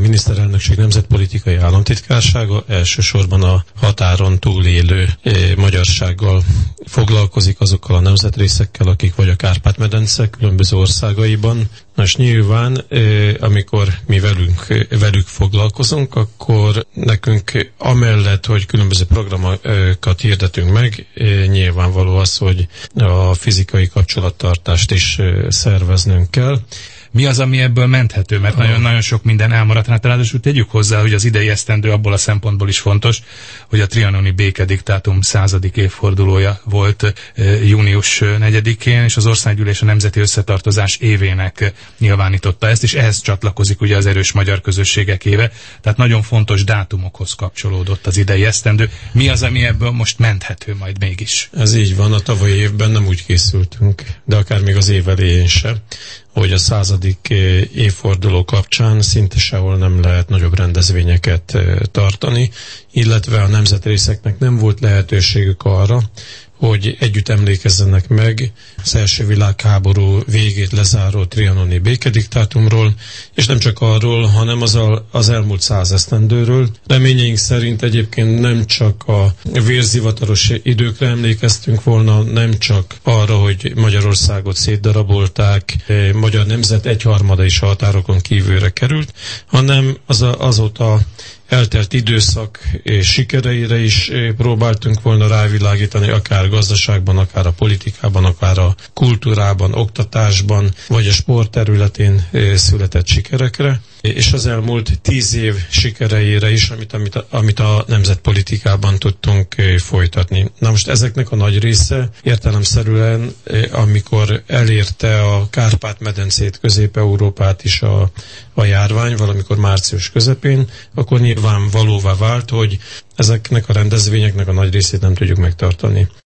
miniszterelnökség nemzetpolitikai államtitkársága elsősorban a határon túlélő magyarsággal foglalkozik, azokkal a nemzetrészekkel, akik vagy a Kárpát-medence különböző országaiban. Most nyilván, amikor mi velük foglalkozunk, akkor nekünk amellett, hogy különböző programokat hirdetünk meg, nyilvánvaló az, hogy a fizikai kapcsolattartást is szerveznünk kell. Mi az, ami ebből menthető? Mert nagyon sok minden elmaradt. Hát ráadásul tegyük hozzá, hogy az idei esztendő abból a szempontból is fontos, hogy a trianoni békediktátum 100. évfordulója volt június 4-én, és az Országgyűlés a Nemzeti Összetartozás évének nyilvánította ezt, és ehhez csatlakozik ugye az erős magyar közösségek éve. Tehát nagyon fontos dátumokhoz kapcsolódott az idei esztendő. Mi az, ami ebből most menthető majd mégis? Ez így van, a tavalyi évben nem úgy készültünk, de akár még az év elején se, hogy a 100. évforduló kapcsán szinte sehol nem lehet nagyobb rendezvényeket tartani, illetve a nemzetrészeknek nem volt lehetőségük arra, hogy együtt emlékezzenek meg az első világháború végét lezáró trianoni békediktátumról, és nem csak arról, hanem az elmúlt 100 esztendőről. Reményeink szerint egyébként nem csak a vérzivataros időkre emlékeztünk volna, nem csak arra, hogy Magyarországot szétdarabolták, magyar nemzet egyharmada is a határokon kívülre került, hanem azóta eltelt időszak sikereire is próbáltunk volna rávilágítani, akár gazdaságban, akár a politikában, akár a kultúrában, oktatásban, vagy a sport területén született sikerekre, és az elmúlt 10 év sikereire is, amit a nemzetpolitikában tudtunk folytatni. Na most ezeknek a nagy része értelemszerűen, amikor elérte a Kárpát-medencét, Közép-Európát is a járvány, valamikor március közepén, akkor nyilván valóvá vált, hogy ezeknek a rendezvényeknek a nagy részét nem tudjuk megtartani.